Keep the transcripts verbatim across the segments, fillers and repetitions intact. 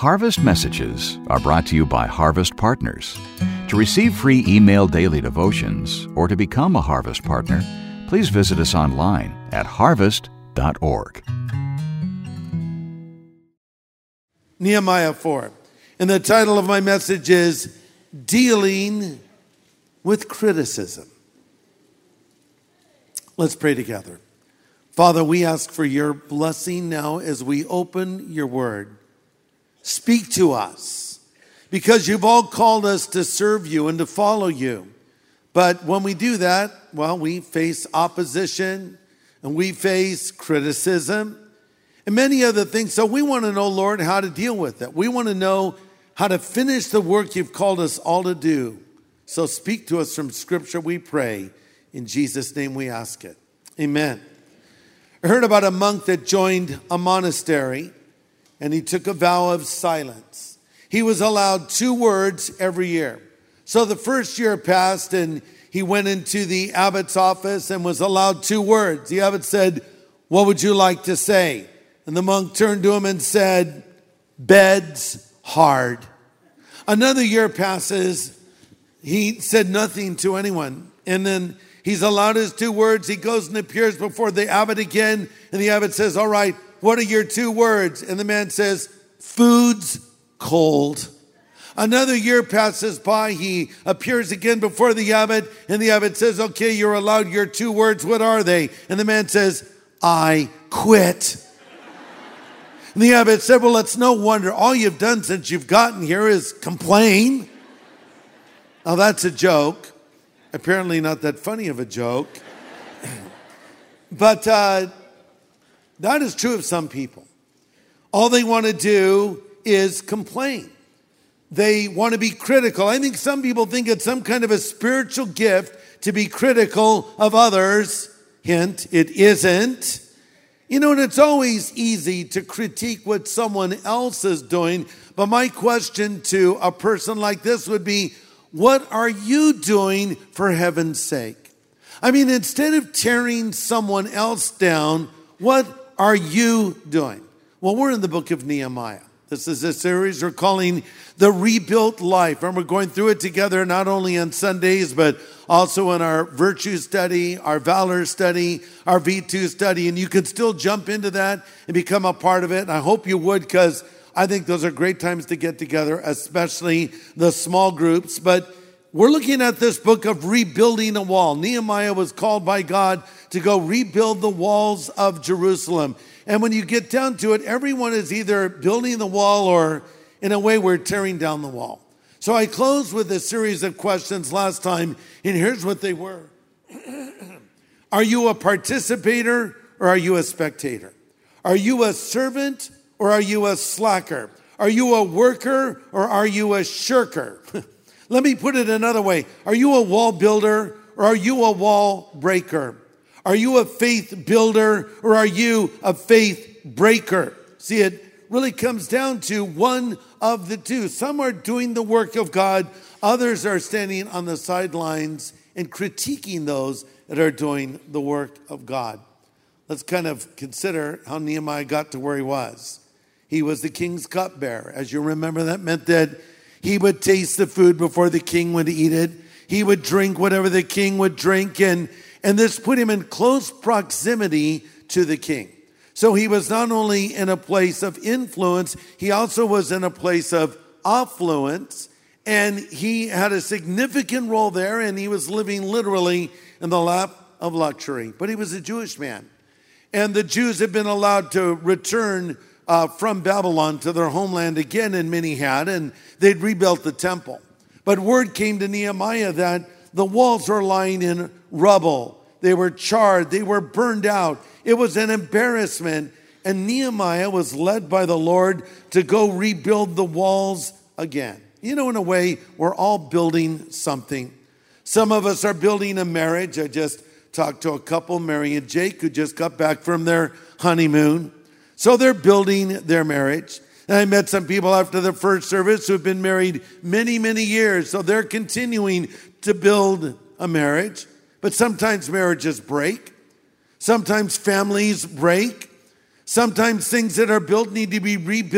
Harvest Messages are brought to you by Harvest Partners. To receive free email daily devotions or to become a Harvest Partner, please visit us online at harvest dot org. Nehemiah four. And the title of my message is Dealing with Criticism. Let's pray together. Father, we ask for your blessing now as we open your word. Speak to us, because you've all called us to serve you and to follow you. But when we do that, well, we face opposition and we face criticism and many other things. So we want to know, Lord, how to deal with it. We want to know how to finish the work you've called us all to do. So speak to us from Scripture, we pray. In Jesus' name we ask it. Amen. I heard about a monk that joined a monastery, and he took a vow of silence. He was allowed two words every year. So the first year passed, and he went into the abbot's office and was allowed two words. The abbot said, "What would you like to say?" And the monk turned to him and said, "Bed's hard." Another year passes. He said nothing to anyone. And then he's allowed his two words. He goes and appears before the abbot again. And the abbot says, "All right, what are your two words?" And the man says, "Food's cold." Another year passes by. He appears again before the abbot. And the abbot says, "Okay, you're allowed your two words. What are they?" And the man says, "I quit." And the abbot said, "Well, it's no wonder. All you've done since you've gotten here is complain." Now, that's a joke. Apparently not that funny of a joke. But uh, that is true of some people. All they want to do is complain. They want to be critical. I think some people think it's some kind of a spiritual gift to be critical of others. Hint, it isn't. You know, and it's always easy to critique what someone else is doing. But my question to a person like this would be, what are you doing for heaven's sake? I mean, instead of tearing someone else down, what are you doing? Well, we're in the book of Nehemiah. This is a series we're calling The Rebuilt Life. And we're going through it together not only on Sundays, but also in our virtue study, our valor study, our V two study. And you can still jump into that and become a part of it. And I hope you would, because I think those are great times to get together, especially the small groups. But we're looking at this book of rebuilding a wall. Nehemiah was called by God to go rebuild the walls of Jerusalem. And when you get down to it, everyone is either building the wall or, in a way, we're tearing down the wall. So I closed with a series of questions last time, and here's what they were. Are you a participator or are you a spectator? Are you a servant or are you a slacker? Are you a worker or are you a shirker? Let me put it another way. Are you a wall builder or are you a wall breaker? Are you a faith builder or are you a faith breaker? See, it really comes down to one of the two. Some are doing the work of God. Others are standing on the sidelines and critiquing those that are doing the work of God. Let's kind of consider how Nehemiah got to where he was. He was the king's cupbearer. As you remember, that meant that he would taste the food before the king would eat it. He would drink whatever the king would drink. And, and this put him in close proximity to the king. So he was not only in a place of influence, he also was in a place of affluence. And he had a significant role there, and he was living literally in the lap of luxury. But he was a Jewish man. And the Jews had been allowed to return Uh, from Babylon to their homeland again, and many had, and they'd rebuilt the temple. But word came to Nehemiah that the walls were lying in rubble. They were charred. They were burned out. It was an embarrassment. And Nehemiah was led by the Lord to go rebuild the walls again. You know, in a way, we're all building something. Some of us are building a marriage. I just talked to a couple, Mary and Jake, who just got back from their honeymoon. So they're building their marriage. And I met some people after the first service who have been married many, many years. So they're continuing to build a marriage. But sometimes marriages break. Sometimes families break. Sometimes things that are built need to be rebuilt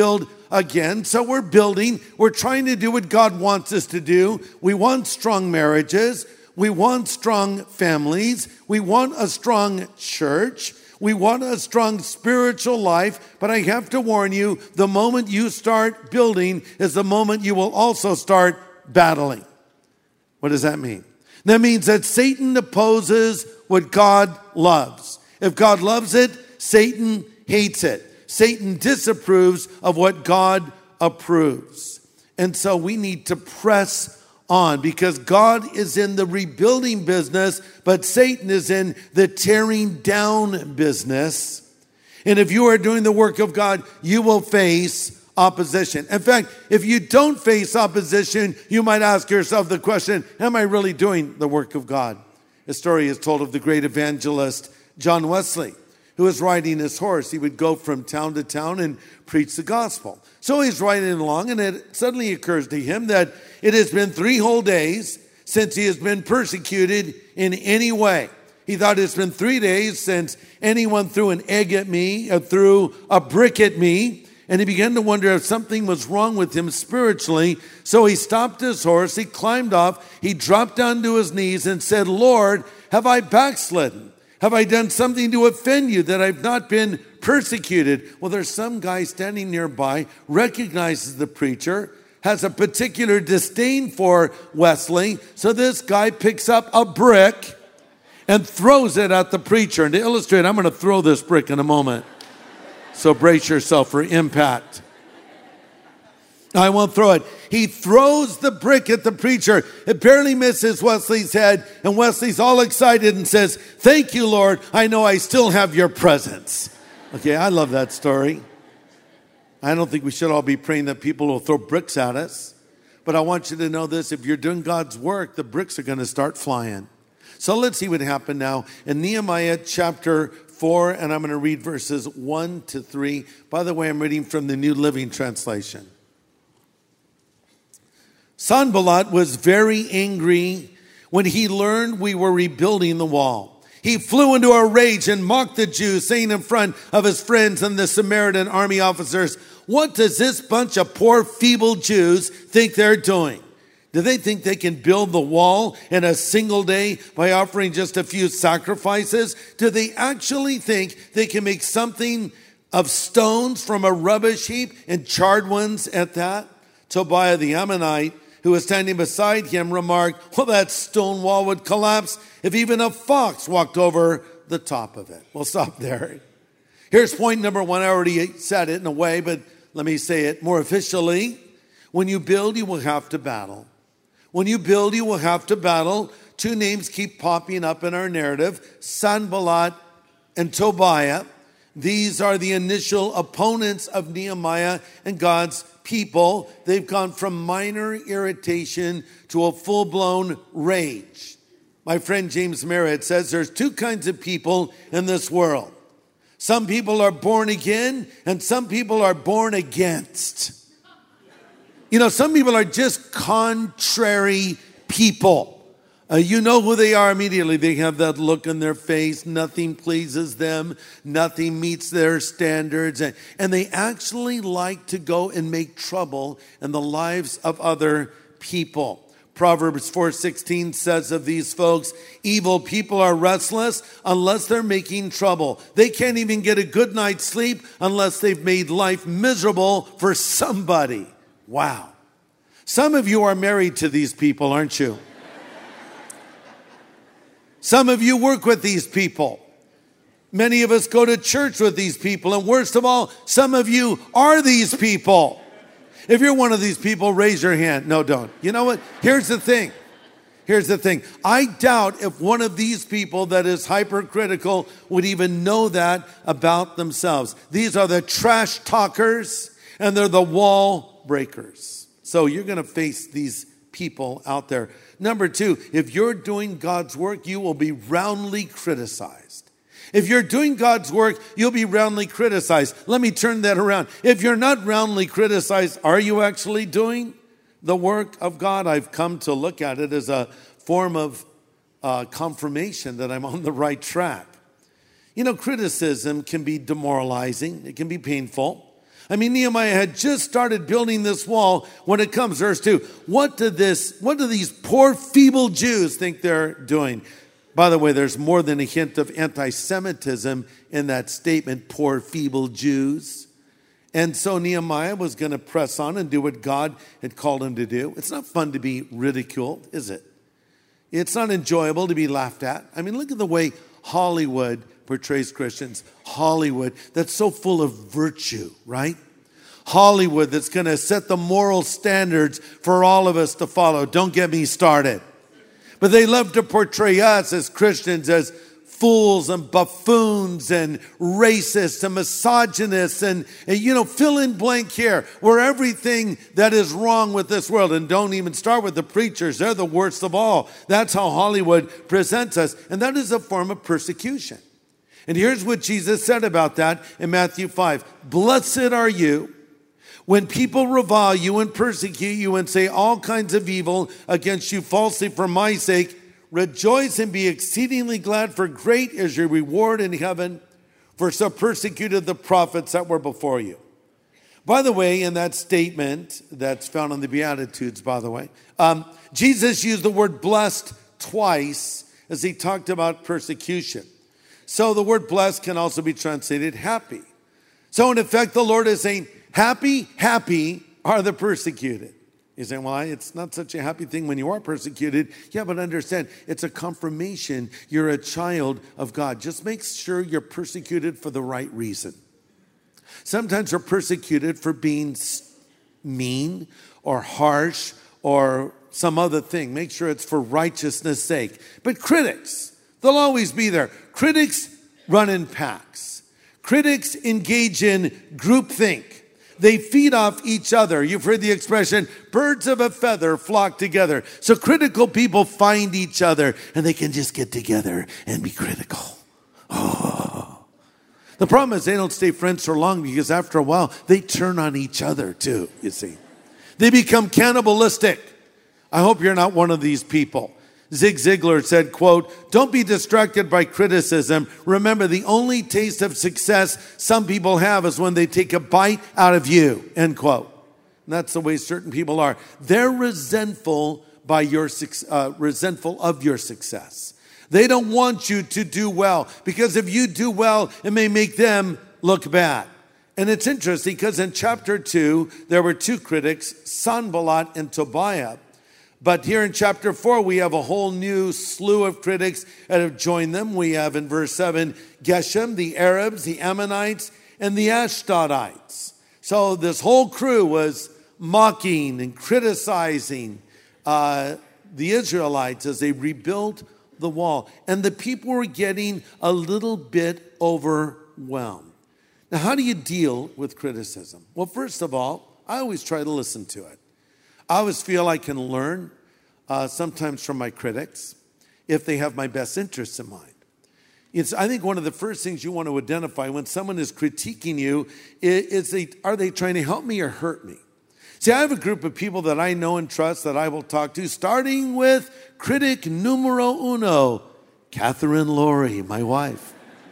again. So we're building. We're trying to do what God wants us to do. We want strong marriages. We want strong families. We want a strong church. We want a strong spiritual life. But I have to warn you, the moment you start building is the moment you will also start battling. What does that mean? That means that Satan opposes what God loves. If God loves it, Satan hates it. Satan disapproves of what God approves. And so we need to press on because God is in the rebuilding business, but Satan is in the tearing down business. And if you are doing the work of God, you will face opposition. In fact, if you don't face opposition, you might ask yourself the question, am I really doing the work of God? A story is told of the great evangelist John Wesley, who was riding his horse. He would go from town to town and preach the gospel. So he's riding along, and it suddenly occurs to him that it has been three whole days since he has been persecuted in any way. He thought it's been three days since anyone threw an egg at me or threw a brick at me. And he began to wonder if something was wrong with him spiritually. So he stopped his horse, he climbed off, he dropped down to his knees and said, Lord, have I backslidden? Have I done something to offend you that I've not been persecuted? Well, there's some guy standing nearby, recognizes the preacher, has a particular disdain for Wesley. So this guy picks up a brick and throws it at the preacher. And to illustrate, I'm going to throw this brick in a moment. So brace yourself for impact. I won't throw it. He throws the brick at the preacher. It barely misses Wesley's head. And Wesley's all excited and says, thank you, Lord. I know I still have your presence. Okay, I love that story. I don't think we should all be praying that people will throw bricks at us. But I want you to know this. If you're doing God's work, the bricks are going to start flying. So let's see what happened now. In Nehemiah chapter four, and I'm going to read verses one to three. By the way, I'm reading from the New Living Translation. Sanballat was very angry when he learned we were rebuilding the wall. He flew into a rage and mocked the Jews, saying in front of his friends and the Samaritan army officers, what does this bunch of poor, feeble Jews think they're doing? Do they think they can build the wall in a single day by offering just a few sacrifices? Do they actually think they can make something of stones from a rubbish heap and charred ones at that? Tobiah the Ammonite, who was standing beside him, remarked, well, that stone wall would collapse if even a fox walked over the top of it. We'll stop there. Here's point number one. I already said it in a way, but let me say it more officially. When you build, you will have to battle. When you build, you will have to battle. Two names keep popping up in our narrative, Sanballat and Tobiah. These are the initial opponents of Nehemiah and God's people. They've gone from minor irritation to a full-blown rage. My friend James Merritt says there's two kinds of people in this world. Some people are born again and some people are born against. You know, some people are just contrary people. Uh, you know who they are immediately. They have that look on their face. Nothing pleases them. Nothing meets their standards. And, and they actually like to go and make trouble in the lives of other people. Proverbs four sixteen says of these folks, evil people are restless unless they're making trouble. They can't even get a good night's sleep unless they've made life miserable for somebody. Wow. Some of you are married to these people, aren't you? Some of you work with these people. Many of us go to church with these people. And worst of all, some of you are these people. If you're one of these people, raise your hand. No, don't. You know what? Here's the thing. Here's the thing. I doubt if one of these people that is hypercritical would even know that about themselves. These are the trash talkers and they're the wall breakers. So you're going to face these people out there. Number two, if you're doing God's work, you will be roundly criticized. If you're doing God's work, you'll be roundly criticized. Let me turn that around. If you're not roundly criticized, are you actually doing the work of God? I've come to look at it as a form of uh, confirmation that I'm on the right track. You know, criticism can be demoralizing. It can be painful. I mean, Nehemiah had just started building this wall when it comes, verse two. What do this, what do these poor, feeble Jews think they're doing? By the way, there's more than a hint of anti-Semitism in that statement, poor, feeble Jews. And so Nehemiah was going to press on and do what God had called him to do. It's not fun to be ridiculed, is it? It's not enjoyable to be laughed at. I mean, look at the way Hollywood portrays Christians. Hollywood, that's so full of virtue, right? Hollywood that's going to set the moral standards for all of us to follow. Don't get me started. But they love to portray us as Christians as fools and buffoons and racists and misogynists and, and, you know, fill in blank here. We're everything that is wrong with this world. And don't even start with the preachers. They're the worst of all. That's how Hollywood presents us. And that is a form of persecution. And here's what Jesus said about that in Matthew five. Blessed are you when people revile you and persecute you and say all kinds of evil against you falsely for my sake. Rejoice and be exceedingly glad, for great is your reward in heaven, for so persecuted the prophets that were before you. By the way, in that statement that's found in the Beatitudes, by the way, um, Jesus used the word blessed twice as he talked about persecution. So the word blessed can also be translated happy. So in effect, the Lord is saying, happy, happy are the persecuted. You say, well, it's not such a happy thing when you are persecuted. Yeah, but understand, it's a confirmation you're a child of God. Just make sure you're persecuted for the right reason. Sometimes we're persecuted for being mean or harsh or some other thing. Make sure it's for righteousness' sake. But critics, they'll always be there. Critics run in packs. Critics engage in groupthink. They feed off each other. You've heard the expression, birds of a feather flock together. So critical people find each other and they can just get together and be critical. Oh. The problem is they don't stay friends for long because after a while, they turn on each other too, you see. They become cannibalistic. I hope you're not one of these people. Zig Ziglar said, quote, don't be distracted by criticism. Remember, the only taste of success some people have is when they take a bite out of you, end quote. And that's the way certain people are. They're resentful by your uh, resentful of your success. They don't want you to do well because if you do well, it may make them look bad. And it's interesting because in chapter two, there were two critics, Sanballat and Tobiah. But here in chapter four, we have a whole new slew of critics that have joined them. We have in verse seven, Geshem, the Arabs, the Ammonites, and the Ashdodites. So this whole crew was mocking and criticizing uh, the Israelites as they rebuilt the wall. And the people were getting a little bit overwhelmed. Now, how do you deal with criticism? Well, first of all, I always try to listen to it. I always feel I can learn uh, sometimes from my critics if they have my best interests in mind. It's, I think one of the first things you want to identify when someone is critiquing you is, is they, are they trying to help me or hurt me? See, I have a group of people that I know and trust that I will talk to, starting with critic numero uno, Catherine Laurie, my wife.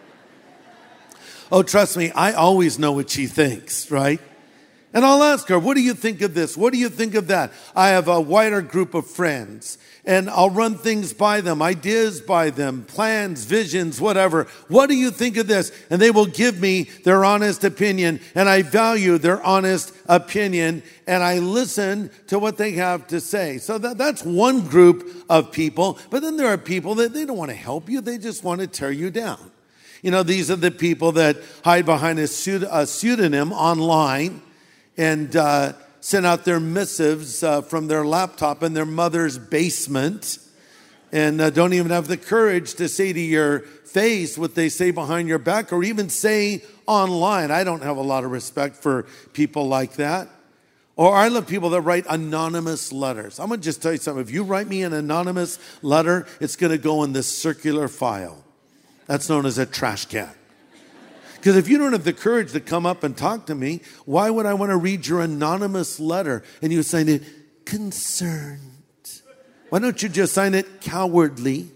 Oh, trust me, I always know what she thinks, right? And I'll ask her, what do you think of this? What do you think of that? I have a wider group of friends, and I'll run things by them, ideas by them, plans, visions, whatever. What do you think of this? And they will give me their honest opinion, and I value their honest opinion, and I listen to what they have to say. So that, that's one group of people. But then there are people that they don't want to help you. They just want to tear you down. You know, these are the people that hide behind a, pseud- a pseudonym online and uh, send out their missives uh, from their laptop in their mother's basement and uh, don't even have the courage to say to your face what they say behind your back or even say online. I don't have a lot of respect for people like that. Or I love people that write anonymous letters. I'm going to just tell you something. If you write me an anonymous letter, it's going to go in this circular file. That's known as a trash can. Because if you don't have the courage to come up and talk to me, why would I want to read your anonymous letter and you sign it concerned? Why don't you just sign it cowardly?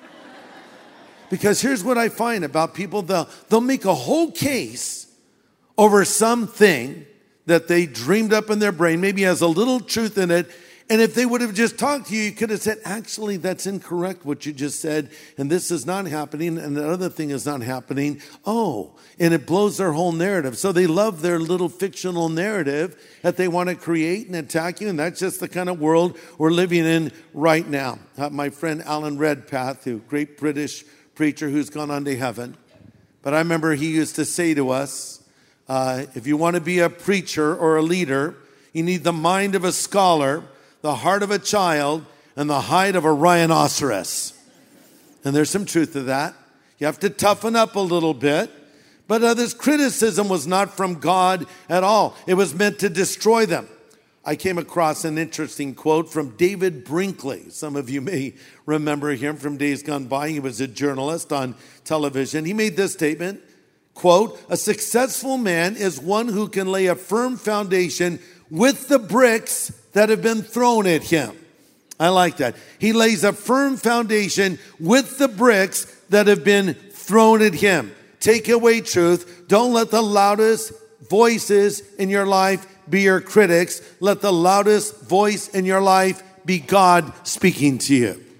Because here's what I find about people. They'll, they'll make a whole case over something that they dreamed up in their brain, maybe has a little truth in it. And if they would have just talked to you, you could have said, actually, that's incorrect what you just said. And this is not happening. And the other thing is not happening. Oh, and it blows their whole narrative. So they love their little fictional narrative that they want to create and attack you. And that's just the kind of world we're living in right now. Uh, my friend Alan Redpath, who great British preacher who's gone on to heaven. But I remember he used to say to us, uh, if you want to be a preacher or a leader, you need the mind of a scholar, the heart of a child, and the hide of a rhinoceros. And there's some truth to that. You have to toughen up a little bit. But uh, this criticism was not from God at all. It was meant to destroy them. I came across an interesting quote from David Brinkley. Some of you may remember him from days gone by. He was a journalist on television. He made this statement, quote, "A successful man is one who can lay a firm foundation with the bricks that have been thrown at him." I like that. He lays a firm foundation with the bricks that have been thrown at him. Take away truth. Don't let the loudest voices in your life be your critics. Let the loudest voice in your life be God speaking to you. You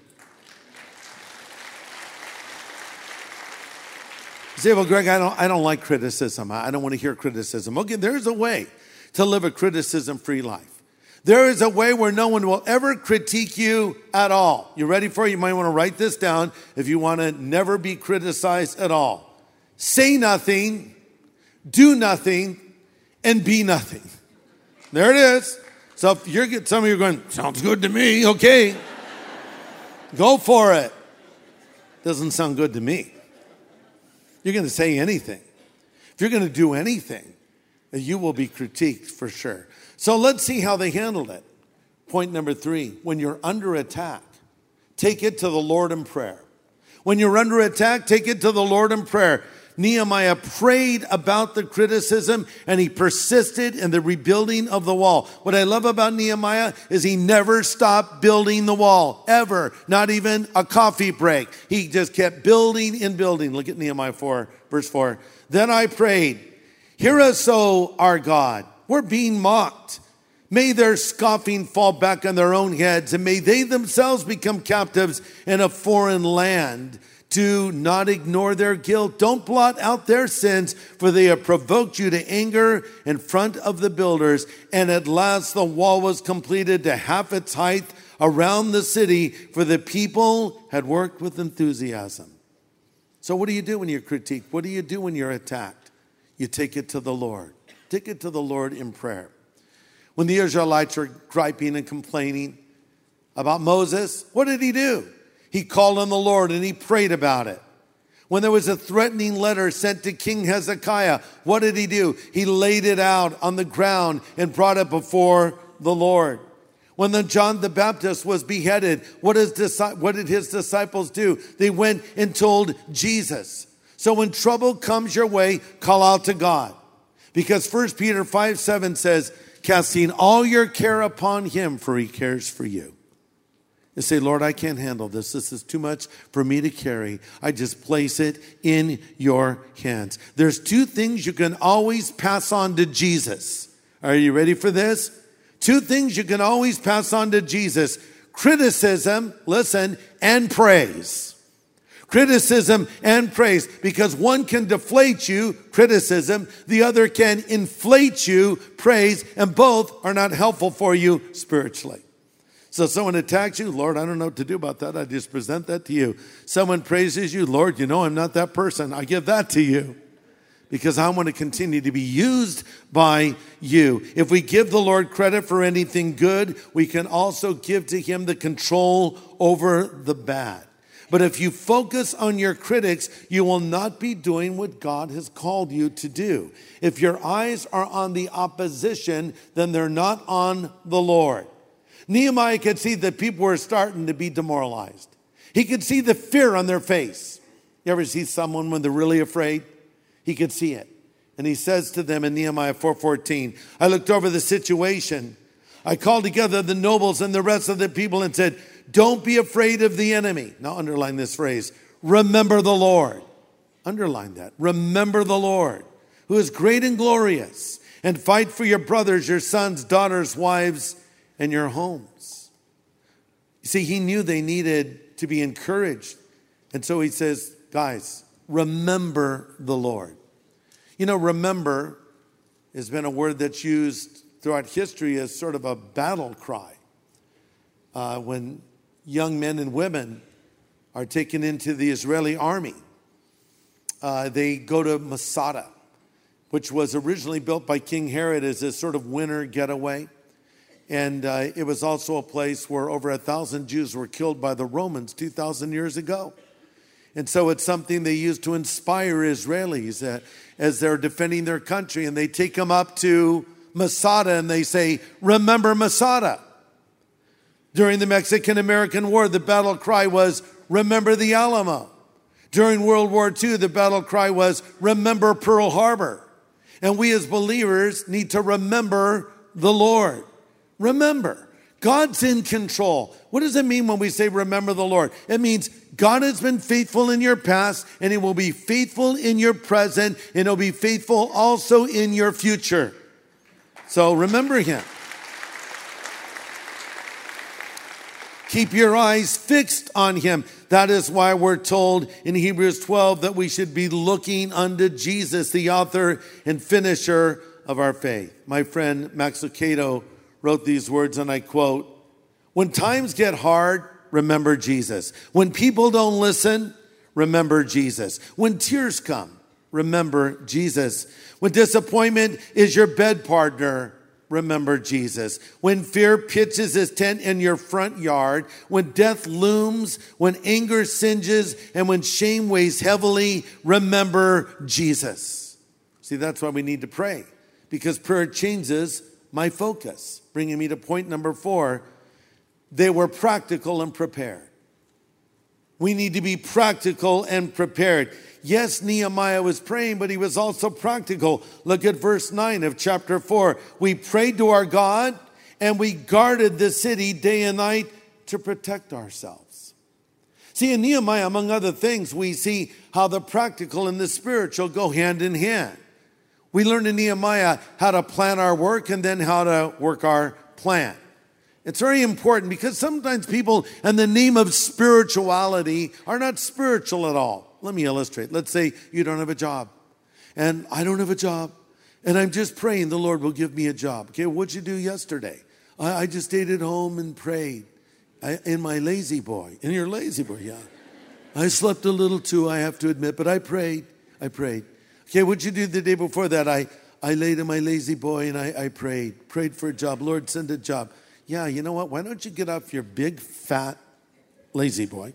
say, well, Greg, I don't, I don't like criticism. I don't want to hear criticism. Okay, there's a way to live a criticism-free life. There is a way where no one will ever critique you at all. You ready for it? You might want to write this down if you want to never be criticized at all. Say nothing, do nothing, and be nothing. There it is. So if you're some of you are going, sounds good to me, okay. Go for it. Doesn't sound good to me. You're going to say anything. If you're going to do anything, you will be critiqued for sure. So let's see how they handled it. Point number three, when you're under attack, take it to the Lord in prayer. When you're under attack, take it to the Lord in prayer. Nehemiah prayed about the criticism and he persisted in the rebuilding of the wall. What I love about Nehemiah is he never stopped building the wall, ever. Not even a coffee break. He just kept building and building. Look at Nehemiah four, verse four. Then I prayed, hear us, O our God. We're being mocked. May their scoffing fall back on their own heads, and may they themselves become captives in a foreign land. Do not ignore their guilt. Don't blot out their sins, for they have provoked you to anger in front of the builders. And at last the wall was completed to half its height around the city, for the people had worked with enthusiasm. So what do you do when you're critiqued? What do you do when you're attacked? You take it to the Lord. Take it to the Lord in prayer. When the Israelites were griping and complaining about Moses, what did he do? He called on the Lord and he prayed about it. When there was a threatening letter sent to King Hezekiah, what did he do? He laid it out on the ground and brought it before the Lord. When the John the Baptist was beheaded, what, is, what did his disciples do? They went and told Jesus. So when trouble comes your way, call out to God. Because First Peter five seven says, casting all your care upon him, for he cares for you. You say, Lord, I can't handle this. This is too much for me to carry. I just place it in your hands. There's two things you can always pass on to Jesus. Are you ready for this? Two things you can always pass on to Jesus. Criticism, listen, and praise. Criticism and praise, because one can deflate you, criticism, the other can inflate you, praise, and both are not helpful for you spiritually. So someone attacks you, Lord, I don't know what to do about that. I just present that to you. Someone praises you, Lord, you know I'm not that person. I give that to you because I want to continue to be used by you. If we give the Lord credit for anything good, we can also give to him the control over the bad. But if you focus on your critics, you will not be doing what God has called you to do. If your eyes are on the opposition, then they're not on the Lord. Nehemiah could see that people were starting to be demoralized. He could see the fear on their face. You ever see someone when they're really afraid? He could see it. And he says to them in Nehemiah four fourteen, I looked over the situation. I called together the nobles and the rest of the people and said, don't be afraid of the enemy. Now underline this phrase. Remember the Lord. Underline that. Remember the Lord, who is great and glorious, and fight for your brothers, your sons, daughters, wives, and your homes. You see, he knew they needed to be encouraged. And so he says, guys, remember the Lord. You know, remember has been a word that's used throughout history as sort of a battle cry. Uh, when young men and women are taken into the Israeli army, uh, they go to Masada, which was originally built by King Herod as a sort of winter getaway. And uh, it was also a place where over a thousand Jews were killed by the Romans two thousand years ago. And so it's something they use to inspire Israelis uh, as they're defending their country. And they take them up to Masada and they say, remember Masada. During the Mexican-American War, the battle cry was, remember the Alamo. During World War Two, the battle cry was, remember Pearl Harbor. And we as believers need to remember the Lord. Remember, God's in control. What does it mean when we say remember the Lord? It means God has been faithful in your past, and he will be faithful in your present, and he'll be faithful also in your future. So remember him. Keep your eyes fixed on him. That is why we're told in Hebrews twelve that we should be looking unto Jesus, the author and finisher of our faith. My friend Max Lucado wrote these words, and I quote, when times get hard, remember Jesus. When people don't listen, remember Jesus. When tears come, remember Jesus. When disappointment is your bed partner, remember Jesus. When fear pitches his tent in your front yard, when death looms, when anger singes, and when shame weighs heavily, remember Jesus. See, that's why we need to pray, because prayer changes my focus. Bringing me to point number four, they were practical and prepared. We need to be practical and prepared. Yes, Nehemiah was praying, but he was also practical. Look at verse nine of chapter four. We prayed to our God, and we guarded the city day and night to protect ourselves. See, in Nehemiah, among other things, we see how the practical and the spiritual go hand in hand. We learn in Nehemiah how to plan our work and then how to work our plan. It's very important because sometimes people, in the name of spirituality, are not spiritual at all. Let me illustrate. Let's say you don't have a job, and I don't have a job, and I'm just praying the Lord will give me a job. Okay, what'd you do yesterday? I, I just stayed at home and prayed I, in my lazy boy. In your lazy boy, yeah. I slept a little too, I have to admit, but I prayed. I prayed. Okay, what'd you do the day before that? I, I laid in my lazy boy and I, I prayed. Prayed for a job. Lord, send a job. Yeah, you know what? Why don't you get off your big, fat, lazy boy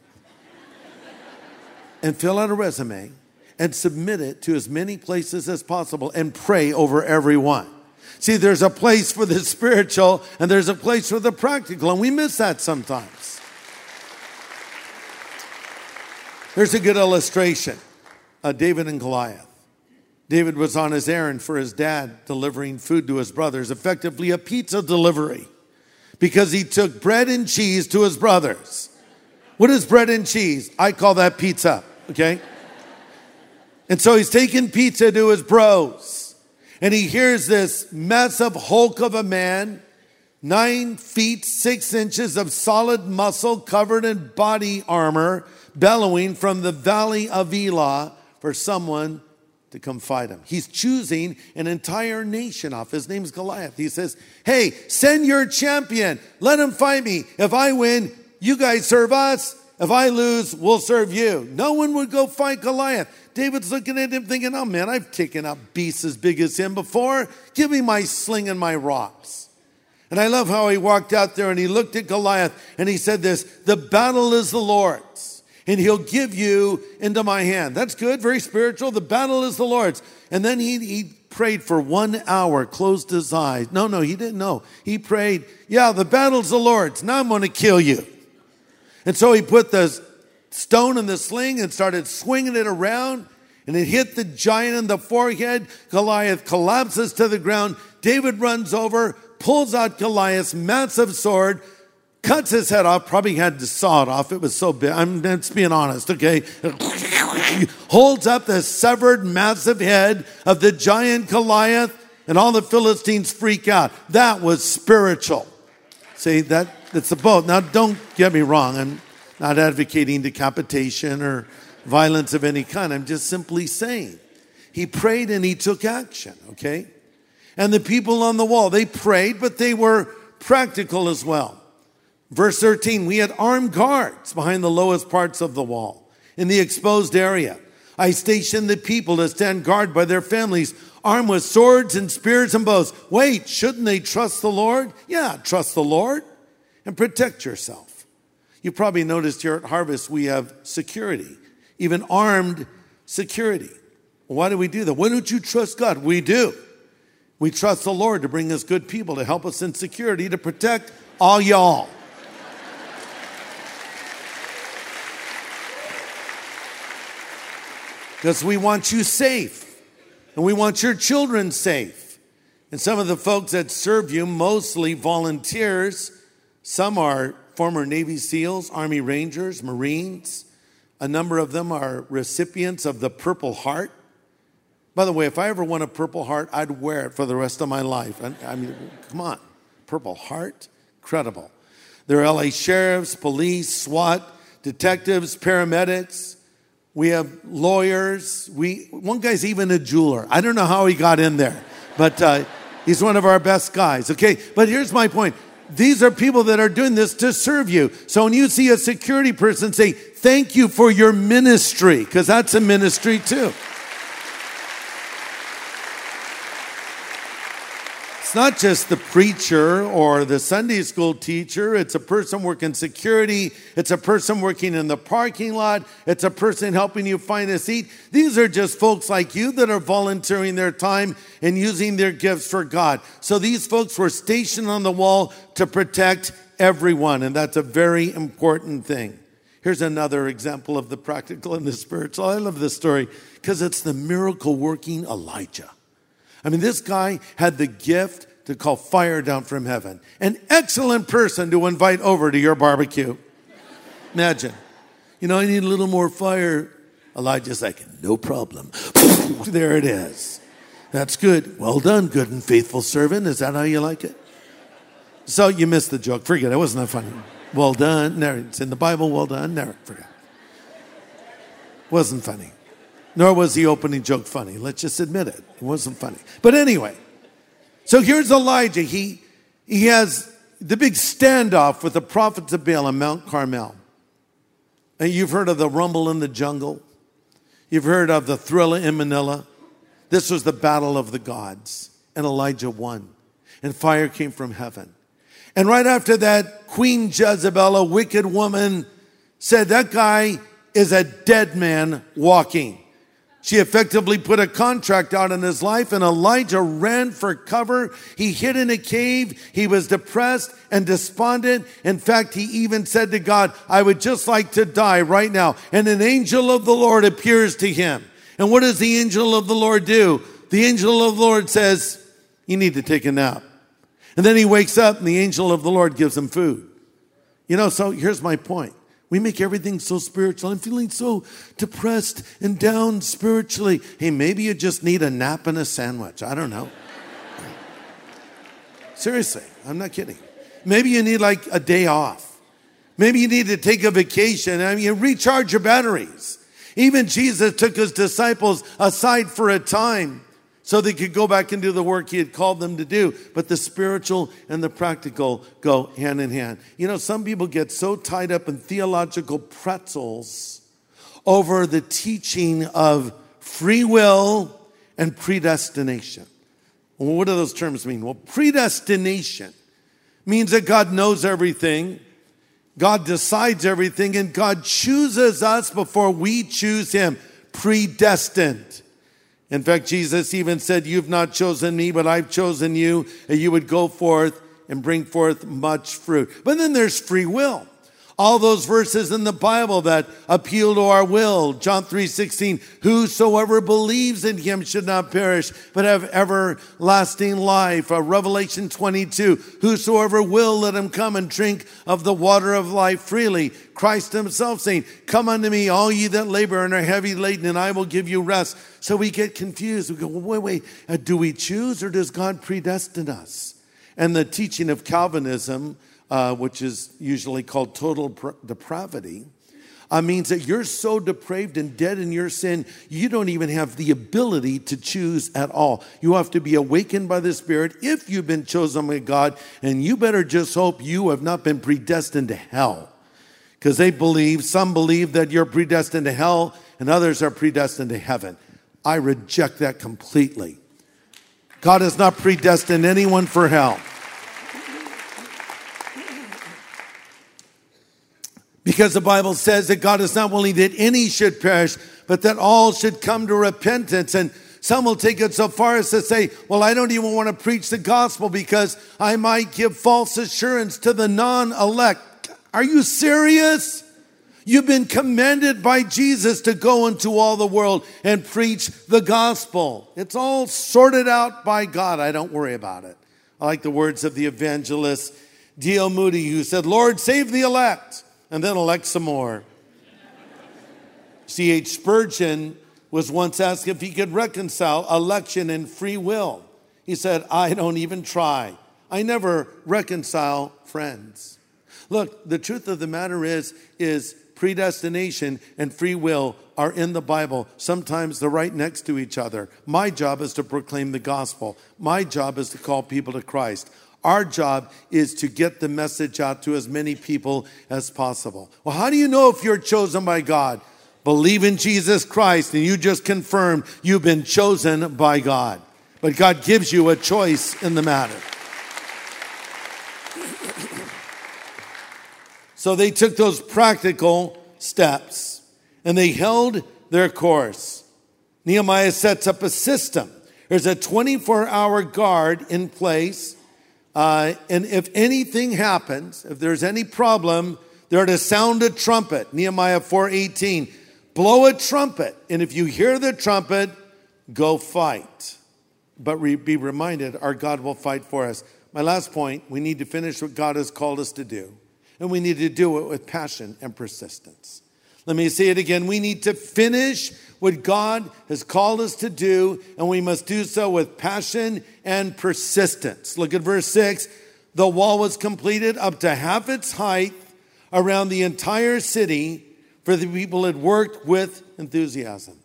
and fill out a resume and submit it to as many places as possible and pray over every one. See, there's a place for the spiritual and there's a place for the practical, and we miss that sometimes. There's a good illustration. Uh, David and Goliath. David was on his errand for his dad, delivering food to his brothers, effectively a pizza delivery, because he took bread and cheese to his brothers. What is bread and cheese? I call that pizza, okay? And so he's taking pizza to his bros, and he hears this massive hulk of a man, nine feet, six inches of solid muscle covered in body armor, bellowing from the valley of Elah for someone to come fight him. He's choosing an entire nation off. His name's Goliath. He says, hey, send your champion. Let him fight me. If I win, you guys serve us. If I lose, we'll serve you. No one would go fight Goliath. David's looking at him thinking, oh man, I've taken out beasts as big as him before. Give me my sling and my rocks. And I love how he walked out there and he looked at Goliath and he said this, the battle is the Lord's, and he'll give you into my hand. That's good, very spiritual. The battle is the Lord's. And then he, he prayed for one hour, closed his eyes. No, no, he didn't know. He prayed, yeah, the battle's the Lord's. Now I'm going to kill you. And so he put the stone in the sling and started swinging it around, and it hit the giant in the forehead. Goliath collapses to the ground. David runs over, pulls out Goliath's massive sword, cuts his head off, probably had to saw it off. It was so big. I'm just being honest, okay? He holds up the severed massive head of the giant Goliath, and all the Philistines freak out. That was spiritual. See, that that's the both. Now, don't get me wrong. I'm not advocating decapitation or violence of any kind. I'm just simply saying he prayed and he took action, okay? And the people on the wall, they prayed, but they were practical as well. Verse thirteen, we had armed guards behind the lowest parts of the wall in the exposed area. I stationed the people to stand guard by their families, armed with swords and spears and bows. Wait, shouldn't they trust the Lord? Yeah, trust the Lord and protect yourself. You probably noticed here at Harvest we have security, even armed security. Why do we do that? Why don't you trust God? We do. We trust the Lord to bring us good people to help us in security, to protect all y'all. Because we want you safe, and we want your children safe. And some of the folks that serve you, mostly volunteers, some are former Navy SEALs, Army Rangers, Marines. A number of them are recipients of the Purple Heart. By the way, if I ever won a Purple Heart, I'd wear it for the rest of my life. I, I mean, come on. Purple Heart? Incredible. There are L A sheriffs, police, SWAT, detectives, paramedics. We have lawyers. We one guy's even a jeweler. I don't know how he got in there, but uh, he's one of our best guys. Okay, but here's my point. These are people that are doing this to serve you. So when you see a security person, say, thank you for your ministry, because that's a ministry too. It's not just the preacher or the Sunday school teacher. It's a person working security. It's a person working in the parking lot. It's a person helping you find a seat. These are just folks like you that are volunteering their time and using their gifts for God. So these folks were stationed on the wall to protect everyone, and that's a very important thing. Here's another example of the practical and the spiritual. I love this story because it's the miracle-working Elijah. I mean, this guy had the gift to call fire down from heaven. An excellent person to invite over to your barbecue. Imagine. You know, I need a little more fire. Elijah's like, no problem. There it is. That's good. Well done, good and faithful servant. Is that how you like it? So you missed the joke. Forget it. It wasn't that funny. Well done. Never. It's in the Bible. Well done. Never. Forget. Wasn't funny. Nor was the opening joke funny. Let's just admit it. It wasn't funny. But anyway, so here's Elijah. He, he has the big standoff with the prophets of Baal on Mount Carmel. And you've heard of the rumble in the jungle. You've heard of the thriller in Manila. This was the battle of the gods. And Elijah won. And fire came from heaven. And right after that, Queen Jezebel, a wicked woman, said that guy is a dead man walking. She effectively put a contract out in his life, and Elijah ran for cover. He hid in a cave. He was depressed and despondent. In fact, he even said to God, I would just like to die right now. And an angel of the Lord appears to him. And what does the angel of the Lord do? The angel of the Lord says, you need to take a nap. And then he wakes up, and the angel of the Lord gives him food. You know, so here's my point. We make everything so spiritual. I'm feeling so depressed and down spiritually. Hey, maybe you just need a nap and a sandwich. I don't know. Seriously, I'm not kidding. Maybe you need like a day off. Maybe you need to take a vacation. I mean, recharge your batteries. Even Jesus took his disciples aside for a time so they could go back and do the work he had called them to do. But the spiritual and the practical go hand in hand. You know, some people get so tied up in theological pretzels over the teaching of free will and predestination. Well, what do those terms mean? Well, predestination means that God knows everything, God decides everything, and God chooses us before we choose him. Predestined. In fact, Jesus even said, you've not chosen me, but I've chosen you, and you would go forth and bring forth much fruit. But then there's free will. All those verses in the Bible that appeal to our will. John three sixteen, whosoever believes in him should not perish, but have everlasting life. Uh, Revelation twenty-two, whosoever will, let him come and drink of the water of life freely. Christ himself saying, come unto me, all ye that labor and are heavy laden, and I will give you rest. So we get confused. We go, well, wait, wait, uh, do we choose or does God predestine us? And the teaching of Calvinism, Uh, which is usually called total pr- depravity, uh, means that you're so depraved and dead in your sin, you don't even have the ability to choose at all. You have to be awakened by the Spirit if you've been chosen by God, and you better just hope you have not been predestined to hell. Because they believe, some believe that you're predestined to hell, and others are predestined to heaven. I reject that completely. God has not predestined anyone for hell. Because the Bible says that God is not willing that any should perish, but that all should come to repentance. And some will take it so far as to say, well, I don't even want to preach the gospel because I might give false assurance to the non-elect. Are you serious? You've been commanded by Jesus to go into all the world and preach the gospel. It's all sorted out by God. I don't worry about it. I like the words of the evangelist D L Moody, who said, Lord, save the elect. And then elect some more. C H Spurgeon was once asked if he could reconcile election and free will. He said, I don't even try. I never reconcile friends. Look, the truth of the matter is, is predestination and free will are in the Bible. Sometimes they're right next to each other. My job is to proclaim the gospel. My job is to call people to Christ. Our job is to get the message out to as many people as possible. Well, how do you know if you're chosen by God? Believe in Jesus Christ, and you just confirmed you've been chosen by God. But God gives you a choice in the matter. So they took those practical steps, and they held their course. Nehemiah sets up a system. There's a twenty-four hour guard in place. Uh, and if anything happens, if there's any problem, they're to sound a trumpet. Nehemiah four eighteen, blow a trumpet. And if you hear the trumpet, go fight. But re- be reminded, our God will fight for us. My last point, we need to finish what God has called us to do. And we need to do it with passion and persistence. Let me say it again. We need to finish what God has called us to do, and we must do so with passion and persistence. Look at verse six. The wall was completed up to half its height around the entire city, for the people had worked with enthusiasm.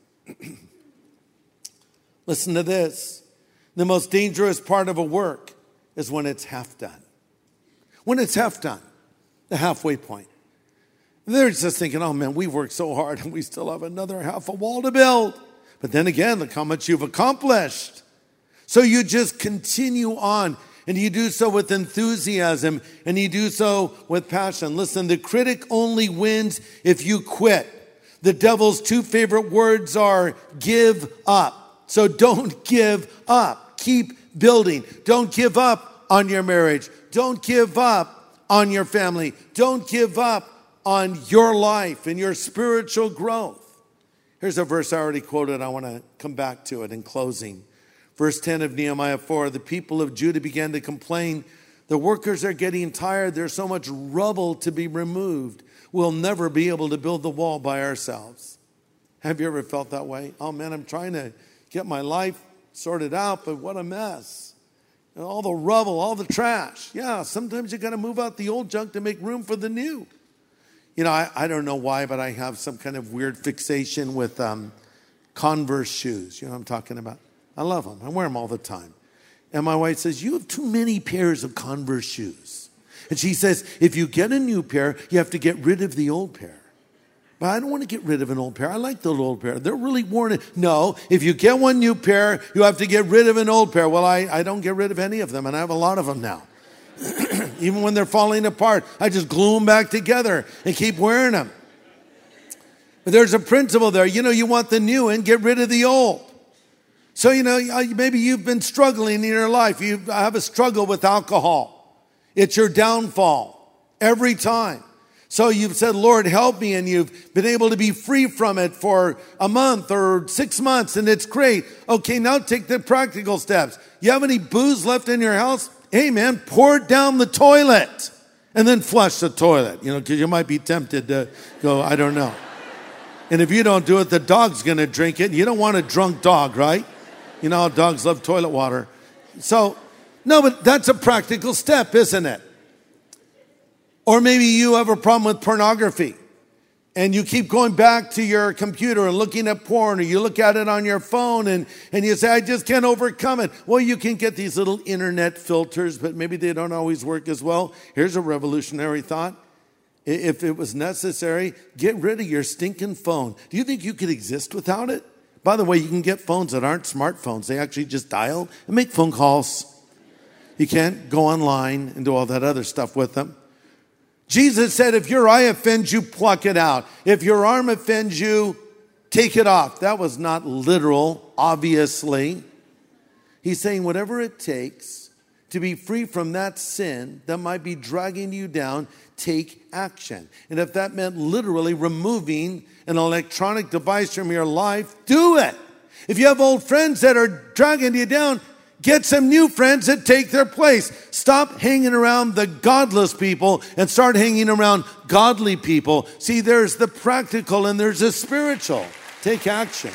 Listen to this. The most dangerous part of a work is when it's half done. When it's half done, the halfway point. They're just thinking, oh man, we've worked so hard and we still have another half a wall to build. But then again, look how much you've accomplished. So you just continue on, and you do so with enthusiasm, and you do so with passion. Listen, the critic only wins if you quit. The devil's two favorite words are give up. So don't give up. Keep building. Don't give up on your marriage. Don't give up on your family. Don't give up on your life and your spiritual growth. Here's a verse I already quoted. I want to come back to it in closing. Verse ten of Nehemiah four, the people of Judah began to complain. The workers are getting tired. There's so much rubble to be removed. We'll never be able to build the wall by ourselves. Have you ever felt that way? Oh man, I'm trying to get my life sorted out, but what a mess. And all the rubble, all the trash. Yeah, sometimes you got to move out the old junk to make room for the new. You know, I, I don't know why, but I have some kind of weird fixation with um, Converse shoes. You know what I'm talking about? I love them. I wear them all the time. And my wife says, you have too many pairs of Converse shoes. And she says, if you get a new pair, you have to get rid of the old pair. But I don't want to get rid of an old pair. I like the old pair. They're really worn. No, if you get one new pair, you have to get rid of an old pair. Well, I, I don't get rid of any of them, and I have a lot of them now. Even when they're falling apart, I just glue them back together and keep wearing them. But there's a principle there. You know, you want the new and get rid of the old. So, you know, maybe you've been struggling in your life. You have a struggle with alcohol. It's your downfall every time. So you've said, Lord, help me, and you've been able to be free from it for a month or six months, and it's great. Okay, now take the practical steps. You have any booze left in your house? Hey, man, pour it down the toilet and then flush the toilet, you know, because you might be tempted to go, I don't know. And if you don't do it, the dog's going to drink it. You don't want a drunk dog, right? You know how dogs love toilet water. So, no, but that's a practical step, isn't it? Or maybe you have a problem with pornography and you keep going back to your computer and looking at porn, or you look at it on your phone and, and you say, I just can't overcome it. Well, you can get these little internet filters, but maybe they don't always work as well. Here's a revolutionary thought. If it was necessary, get rid of your stinking phone. Do you think you could exist without it? By the way, you can get phones that aren't smartphones. They actually just dial and make phone calls. You can't go online and do all that other stuff with them. Jesus said, if your eye offends you, pluck it out. If your arm offends you, take it off. That was not literal, obviously. He's saying whatever it takes to be free from that sin that might be dragging you down, take action. And if that meant literally removing an electronic device from your life, do it. If you have old friends that are dragging you down, get some new friends that take their place. Stop hanging around the godless people and start hanging around godly people. See, there's the practical and there's the spiritual. Take action.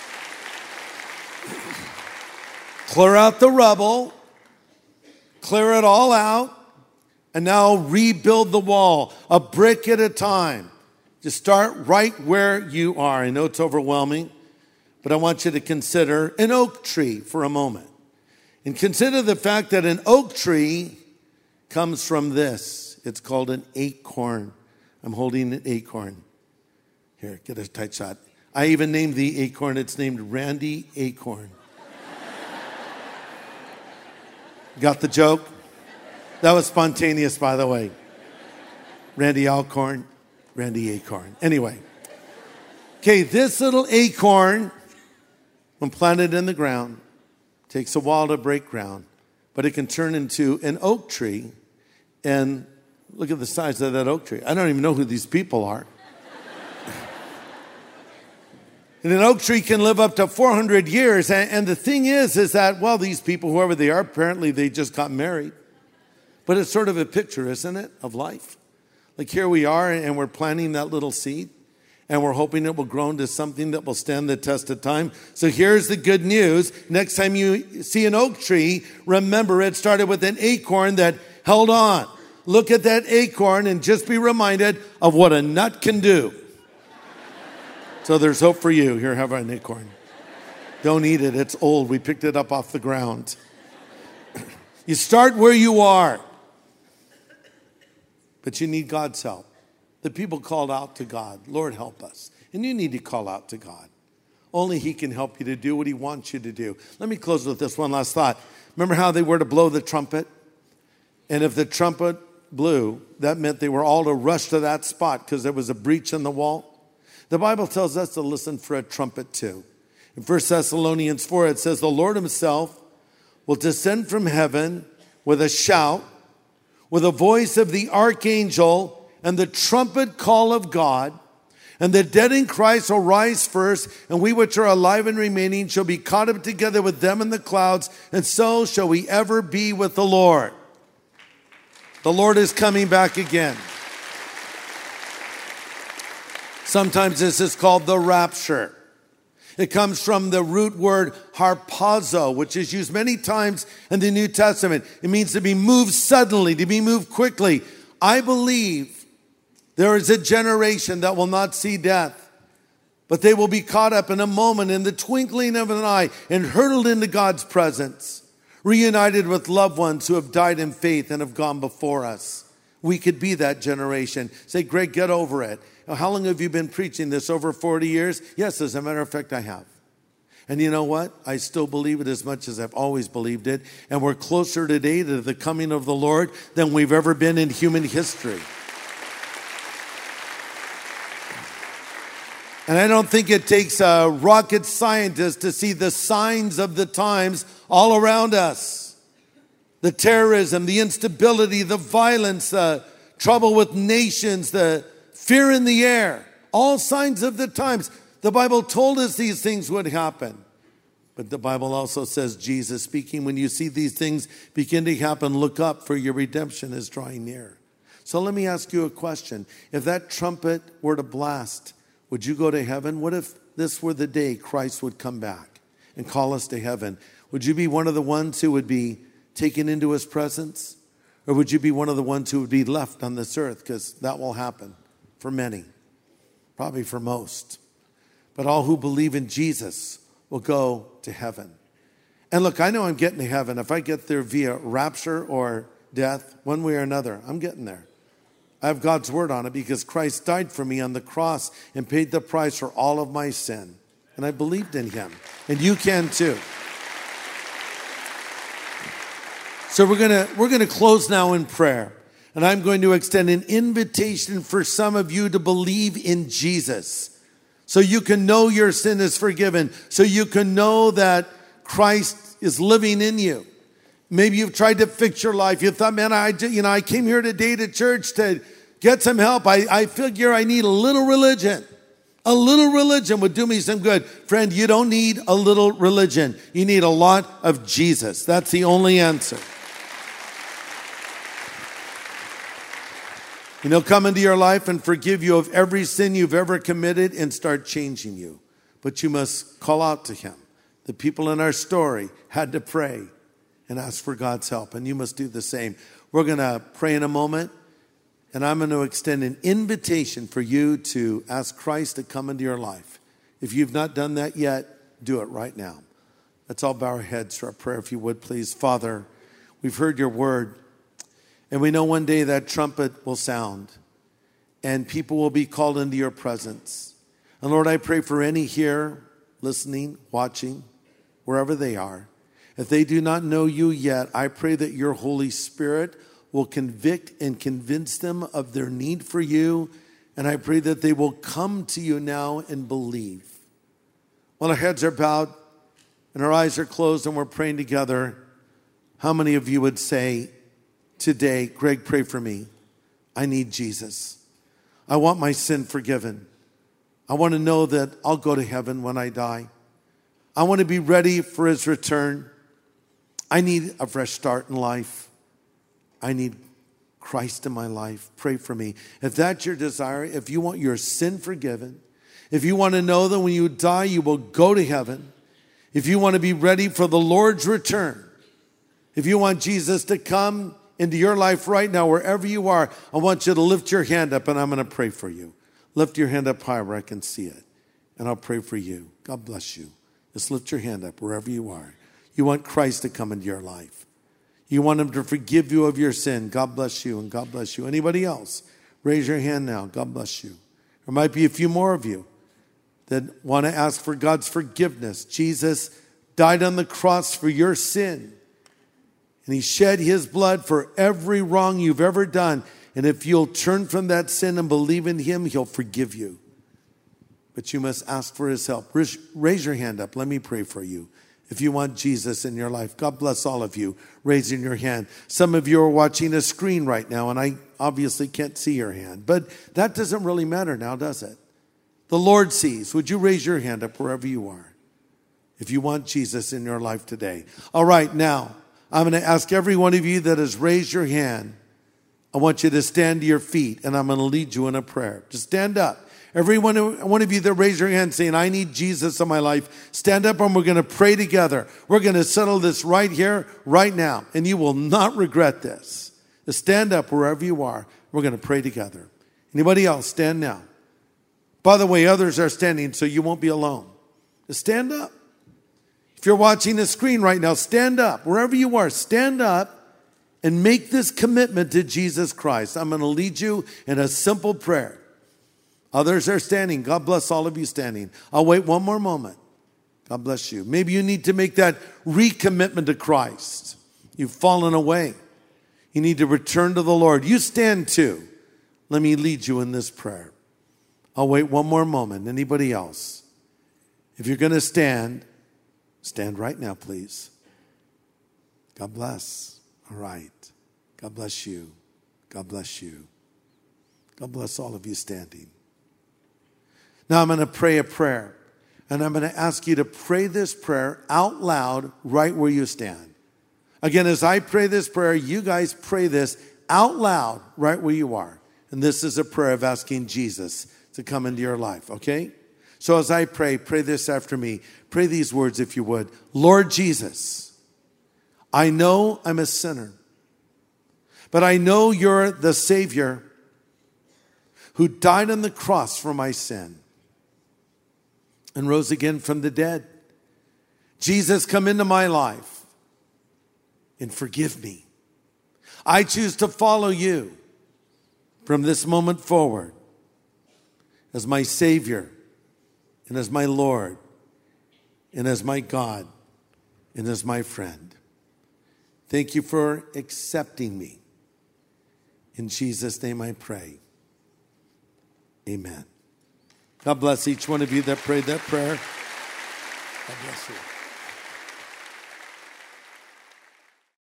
Clear out the rubble. Clear it all out. And now rebuild the wall, a brick at a time. Just start right where you are. I know it's overwhelming, but I want you to consider an oak tree for a moment. And consider the fact that an oak tree comes from this. It's called an acorn. I'm holding an acorn. Here, get a tight shot. I even named the acorn. It's named Randy Acorn. Got the joke? That was spontaneous, by the way. Randy Alcorn, Randy Acorn. Anyway. Okay, this little acorn, when planted in the ground, takes a while to break ground, but it can turn into an oak tree. And look at the size of that oak tree. I don't even know who these people are. And an oak tree can live up to four hundred years. And the thing is, is that, well, these people, whoever they are, apparently they just got married. But it's sort of a picture, isn't it, of life? Like here we are, and we're planting that little seed. And we're hoping it will grow into something that will stand the test of time. So here's the good news. Next time you see an oak tree, remember it started with an acorn that held on. Look at that acorn and just be reminded of what a nut can do. So there's hope for you. Here, have an acorn. Don't eat it. It's old. We picked it up off the ground. You start where you are. But you need God's help. The people called out to God, Lord, help us. And you need to call out to God. Only He can help you to do what He wants you to do. Let me close with this one last thought. Remember how they were to blow the trumpet? And if the trumpet blew, that meant they were all to rush to that spot because there was a breach in the wall. The Bible tells us to listen for a trumpet too. In First Thessalonians four, it says, the Lord Himself will descend from heaven with a shout, with a voice of the archangel, and the trumpet call of God, and the dead in Christ will rise first, and we which are alive and remaining shall be caught up together with them in the clouds, and so shall we ever be with the Lord. The Lord is coming back again. Sometimes this is called the rapture. It comes from the root word harpazo, which is used many times in the New Testament. It means to be moved suddenly, to be moved quickly. I believe there is a generation that will not see death, but they will be caught up in a moment, in the twinkling of an eye, and hurtled into God's presence, reunited with loved ones who have died in faith and have gone before us. We could be that generation. Say, Greg, get over it. How long have you been preaching this? Over forty years? Yes, as a matter of fact, I have. And you know what? I still believe it as much as I've always believed it. And we're closer today to the coming of the Lord than we've ever been in human history. And I don't think it takes a rocket scientist to see the signs of the times all around us. The terrorism, the instability, the violence, the trouble with nations, the fear in the air, all signs of the times. The Bible told us these things would happen. But the Bible also says, Jesus speaking, when you see these things begin to happen, look up, for your redemption is drawing near. So let me ask you a question. If that trumpet were to blast, would you go to heaven? What if this were the day Christ would come back and call us to heaven? Would you be one of the ones who would be taken into his presence? Or would you be one of the ones who would be left on this earth? Because that will happen for many, probably for most. But all who believe in Jesus will go to heaven. And look, I know I'm getting to heaven. If I get there via rapture or death, one way or another, I'm getting there. I have God's word on it because Christ died for me on the cross and paid the price for all of my sin. And I believed in him. And you can too. So we're gonna we're gonna close now in prayer. And I'm going to extend an invitation for some of you to believe in Jesus. So you can know your sin is forgiven. So you can know that Christ is living in you. Maybe you've tried to fix your life. You thought, man, I, you know, I came here today to church to get some help. I, I figure I need a little religion. A little religion would do me some good. Friend, you don't need a little religion. You need a lot of Jesus. That's the only answer. And he'll come into your life and forgive you of every sin you've ever committed and start changing you. But you must call out to him. The people in our story had to pray and ask for God's help. And you must do the same. We're going to pray in a moment. And I'm going to extend an invitation for you to ask Christ to come into your life. If you've not done that yet, do it right now. Let's all bow our heads for our prayer, if you would, please. Father, we've heard your word. And we know one day that trumpet will sound and people will be called into your presence. And Lord, I pray for any here listening, watching, wherever they are. If they do not know you yet, I pray that your Holy Spirit will convict and convince them of their need for you. And I pray that they will come to you now and believe. While our heads are bowed and our eyes are closed and we're praying together, how many of you would say, today, Greg, pray for me. I need Jesus. I want my sin forgiven. I want to know that I'll go to heaven when I die. I want to be ready for his return. I need a fresh start in life. I need Christ in my life. Pray for me. If that's your desire, if you want your sin forgiven, if you want to know that when you die, you will go to heaven, if you want to be ready for the Lord's return, if you want Jesus to come into your life right now, wherever you are, I want you to lift your hand up and I'm going to pray for you. Lift your hand up high where I can see it. And I'll pray for you. God bless you. Just lift your hand up wherever you are. You want Christ to come into your life. You want him to forgive you of your sin. God bless you and God bless you. Anybody else? Raise your hand now. God bless you. There might be a few more of you that want to ask for God's forgiveness. Jesus died on the cross for your sin. And he shed his blood for every wrong you've ever done. And if you'll turn from that sin and believe in him, he'll forgive you. But you must ask for his help. Raise your hand up. Let me pray for you. If you want Jesus in your life, God bless all of you raising your hand. Some of you are watching a screen right now, and I obviously can't see your hand. But that doesn't really matter now, does it? The Lord sees. Would you raise your hand up wherever you are if you want Jesus in your life today? All right, now, I'm going to ask every one of you that has raised your hand, I want you to stand to your feet, and I'm going to lead you in a prayer. Just stand up. Every one of, one of you that raised your hand saying, I need Jesus in my life, stand up and we're going to pray together. We're going to settle this right here, right now, and you will not regret this. Just stand up wherever you are. We're going to pray together. Anybody else, stand now. By the way, others are standing, so you won't be alone. Just stand up. If you're watching the screen right now, stand up. Wherever you are, stand up and make this commitment to Jesus Christ. I'm going to lead you in a simple prayer. Others are standing. God bless all of you standing. I'll wait one more moment. God bless you. Maybe you need to make that recommitment to Christ. You've fallen away. You need to return to the Lord. You stand too. Let me lead you in this prayer. I'll wait one more moment. Anybody else? If you're going to stand, stand right now, please. God bless. All right. God bless you. God bless you. God bless all of you standing. Now I'm going to pray a prayer. And I'm going to ask you to pray this prayer out loud right where you stand. Again, as I pray this prayer, you guys pray this out loud right where you are. And this is a prayer of asking Jesus to come into your life, okay? So as I pray, pray this after me. Pray these words if you would. Lord Jesus, I know I'm a sinner, but I know you're the Savior who died on the cross for my sin and rose again from the dead. Jesus, come into my life and forgive me. I choose to follow you from this moment forward as my Savior and as my Lord and as my God and as my friend. Thank you for accepting me. In Jesus' name I pray. Amen. God bless each one of you that prayed that prayer. God bless you.